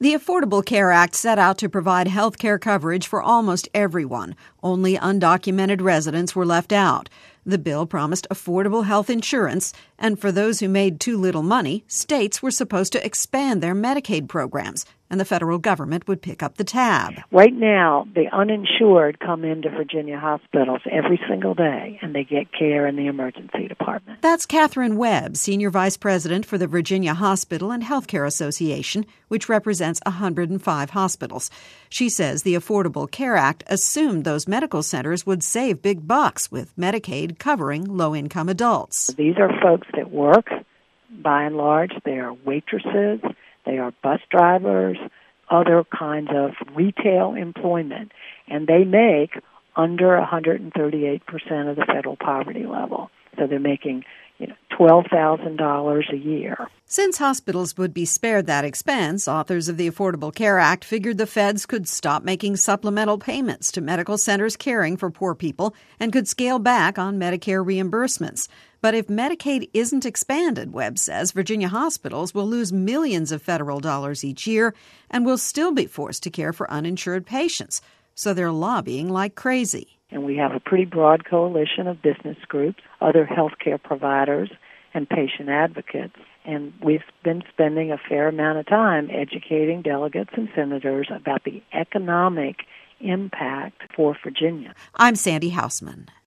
The Affordable Care Act set out to provide health care coverage for almost everyone. Only undocumented residents were left out. The bill promised affordable health insurance, and for those who made too little money, states were supposed to expand their Medicaid programs, and the federal government would pick up the tab. Right now, the uninsured come into Virginia hospitals every single day, and they get care in the emergency department. That's Catherine Webb, Senior Vice President for the Virginia Hospital and Healthcare Association, which represents 105 hospitals. She says the Affordable Care Act assumed those medical centers would save big bucks with Medicaid covering low-income adults. These are folks that work, by and large. They are waitresses, they are bus drivers, other kinds of retail employment, and they make under 138% of the federal poverty level. So they're making $12,000 a year. Since hospitals would be spared that expense, authors of the Affordable Care Act figured the feds could stop making supplemental payments to medical centers caring for poor people and could scale back on Medicare reimbursements. But if Medicaid isn't expanded, Webb says, Virginia hospitals will lose millions of federal dollars each year and will still be forced to care for uninsured patients. So they're lobbying like crazy. And we have a pretty broad coalition of business groups, other healthcare providers, and patient advocates. And we've been spending a fair amount of time educating delegates and senators about the economic impact for Virginia. I'm Sandy Hausman.